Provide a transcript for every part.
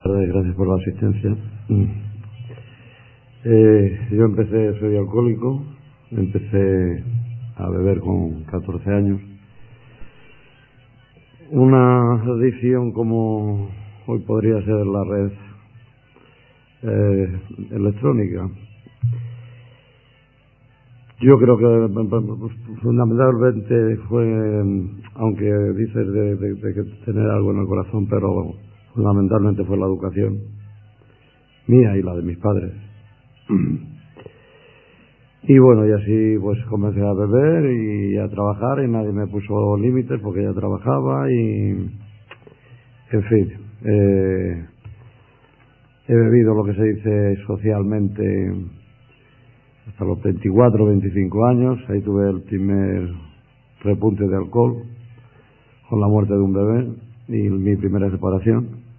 Gracias por la asistencia. Yo soy alcohólico, empecé a beber con 14 años. Una adicción como hoy podría ser la red electrónica. Yo creo que fundamentalmente fue, aunque dices de que tener algo en el corazón, pero fundamentalmente fue la educación mía y la de mis padres. Y bueno, y así pues comencé a beber y a trabajar y nadie me puso límites porque ya trabajaba y, en fin, he bebido lo que se dice socialmente hasta los 24 o 25 años. Ahí tuve el primer repunte de alcohol con la muerte de un bebé y mi primera separación.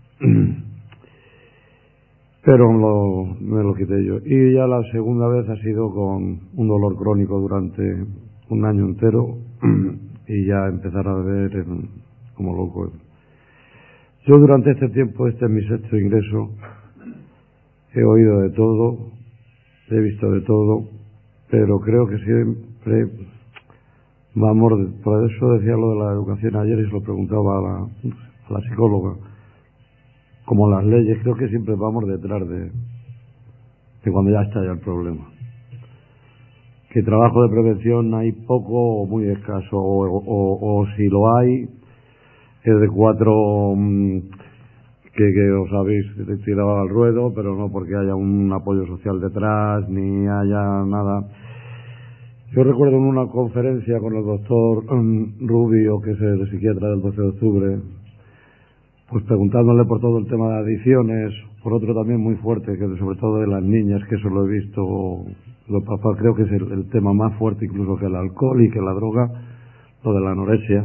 Pero me lo quité yo. Y ya la segunda vez ha sido con un dolor crónico durante un año entero y ya empezar a beber como loco. Yo durante este tiempo, este es mi sexto ingreso, he oído de todo, he visto de todo, pero creo que siempre vamos, por eso decía lo de la educación ayer y se lo preguntaba a la psicóloga. Como las leyes, creo que siempre vamos detrás de cuando ya está ya el problema. Que trabajo de prevención hay poco o muy escaso, o si lo hay, es de cuatro que os habéis tirado al ruedo, pero no porque haya un apoyo social detrás, ni haya nada. Yo recuerdo en una conferencia con el doctor Rubio, que es el psiquiatra del 12 de octubre, pues preguntándole por todo el tema de adicciones, por otro también muy fuerte, que sobre todo de las niñas, que eso lo he visto, creo que es el tema más fuerte incluso que el alcohol y que la droga, lo de la anorexia,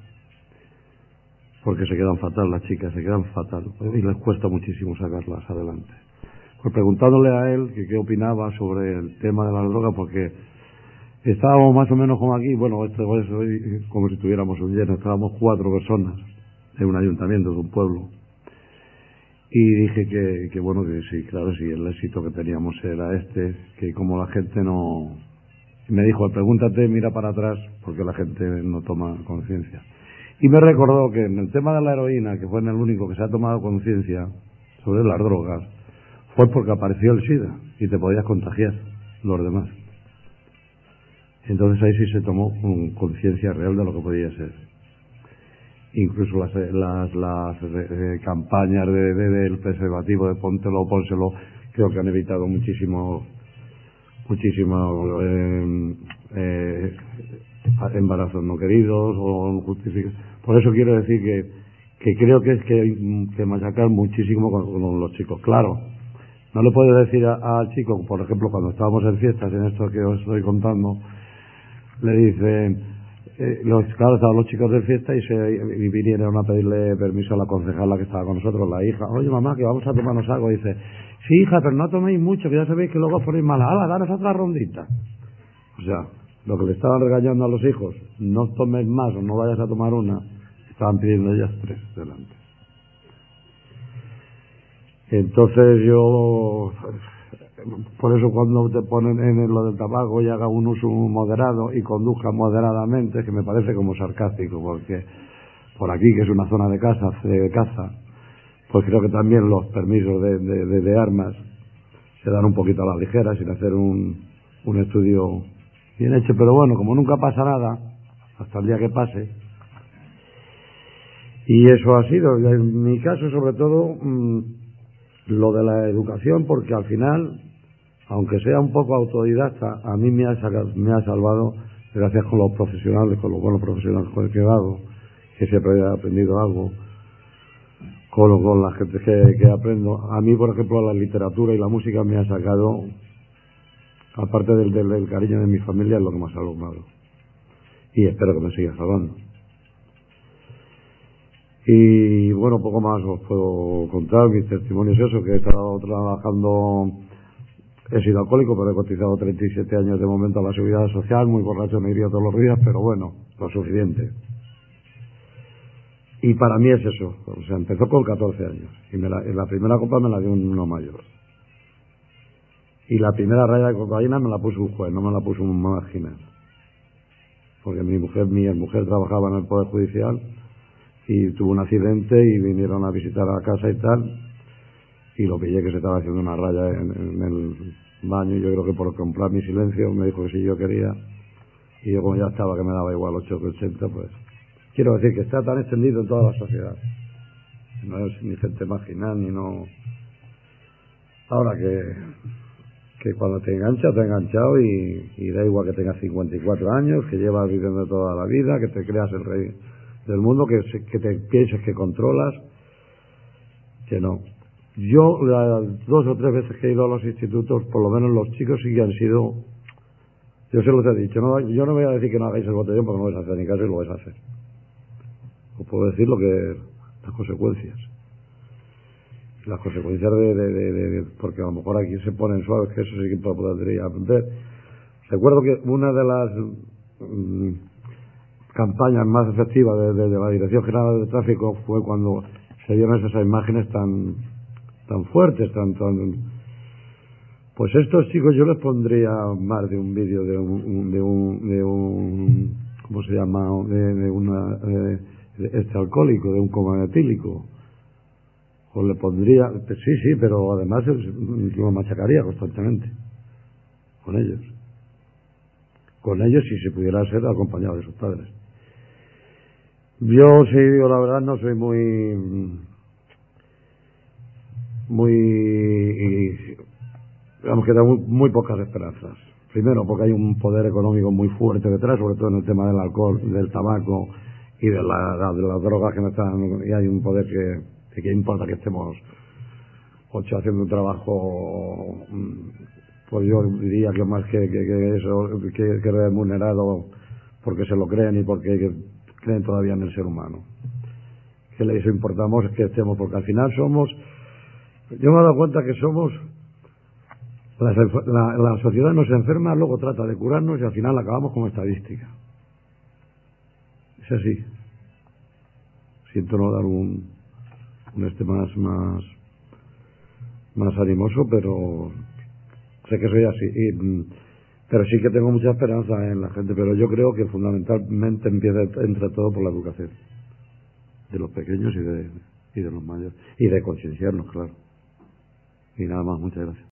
porque se quedan fatal las chicas, se quedan fatal, y les cuesta muchísimo sacarlas adelante. Pues preguntándole a él que qué opinaba sobre el tema de la droga, porque estábamos más o menos como aquí, bueno, esto es hoy como si tuviéramos un lleno, estábamos 4 personas, de un ayuntamiento, de un pueblo, y dije que bueno, que sí, claro, sí, el éxito que teníamos era que como la gente no... Me dijo, pregúntate, mira para atrás, porque la gente no toma conciencia. Y me recordó que en el tema de la heroína, que fue en el único que se ha tomado conciencia sobre las drogas, fue porque apareció el SIDA y te podías contagiar los demás. Entonces ahí sí se tomó conciencia real de lo que podía ser. Incluso las campañas del preservativo de pónselo, creo que han evitado muchísimo embarazos no queridos o justificados. Por eso quiero decir que creo que es que machacar muchísimo con los chicos. Claro, no le puedes decir al chico, por ejemplo, cuando estábamos en fiestas, en esto que os estoy contando, le dicen... Claro, estaban los chicos de fiesta y vinieron a pedirle permiso a la concejala que estaba con nosotros, la hija. Oye, mamá, que vamos a tomarnos algo. Y dice, sí, hija, pero no toméis mucho, que ya sabéis que luego os ponéis mala. ¡Hala, daros otra rondita! O sea, lo que le estaban regañando a los hijos, no tomes más o no vayas a tomar una, estaban pidiendo ellas 3 delante. Entonces yo... Por eso cuando te ponen en lo del tabaco y haga un uso moderado y conduzca moderadamente, que me parece como sarcástico, porque por aquí, que es una zona de caza, pues creo que también los permisos de armas se dan un poquito a la ligera, sin hacer un estudio bien hecho. Pero bueno, como nunca pasa nada, hasta el día que pase, y eso ha sido, en mi caso sobre todo, lo de la educación, porque al final, aunque sea un poco autodidacta, a mí me ha salvado, gracias con los profesionales, con los buenos profesionales con el que he dado, que siempre he aprendido algo, con la gente que aprendo. A mí, por ejemplo, la literatura y la música me ha sacado, aparte del cariño de mi familia, es lo que me ha salvado. Y espero que me siga salvando. Y bueno, poco más os puedo contar. Mis testimonios eso, que he estado trabajando, he sido alcohólico, pero he cotizado 37 años de momento a la seguridad social, muy borracho me iría todos los días, pero bueno, lo suficiente. Y para mí es eso, o sea, empezó con 14 años, y la primera copa me la dio uno mayor. Y la primera raya de cocaína me la puso un juez, no me la puso un marginal. Porque mi mujer trabajaba en el Poder Judicial y tuvo un accidente y vinieron a visitar a la casa y tal, y lo pillé que se estaba haciendo una raya en el baño, y yo creo que por comprar mi silencio me dijo que si yo quería, y yo como ya estaba que me daba igual 8 que 80, pues quiero decir que está tan extendido en toda la sociedad. No es ni gente marginal ni no. Ahora que cuando te enganchas, te ha enganchado y da igual que tengas 54 años, que llevas viviendo toda la vida, que te creas el rey del mundo, que te pienses que controlas, que no. Yo las 2 o 3 veces que he ido a los institutos, por lo menos los chicos sí que han sido, yo se los he dicho, no, yo no voy a decir que no hagáis el botellón porque no vais a hacer ni caso y lo vais a hacer. Os puedo decir lo que las consecuencias. Las consecuencias porque a lo mejor aquí se ponen suaves, que eso sí que podría aprender. Recuerdo que una de las campañas más efectivas de la Dirección General de Tráfico fue cuando se dieron esas imágenes tan fuertes, pues estos chicos yo les pondría más de un vídeo de un ¿cómo se llama? De alcohólico, de un coma etílico. O le pondría, sí, pero además lo machacaría constantemente con ellos si se pudiera ser acompañado de sus padres. Yo, si digo la verdad, no soy digamos que tengo muy pocas esperanzas. Primero porque hay un poder económico muy fuerte detrás, sobre todo en el tema del alcohol, del tabaco y de las drogas que no están, y hay un poder que importa que estemos 8 haciendo un trabajo, pues yo diría que más que eso, que remunerado porque se lo creen y porque creen todavía en el ser humano. Que eso importamos es que estemos, porque al final yo me he dado cuenta que somos, la sociedad nos enferma, luego trata de curarnos y al final acabamos como estadística. Es así. Siento no dar un más animoso, pero sé que soy así. Pero sí que tengo mucha esperanza en la gente, pero yo creo que fundamentalmente empieza entre todo por la educación de los pequeños y de los mayores, y de concienciarnos, claro. Y nada más, muchas gracias.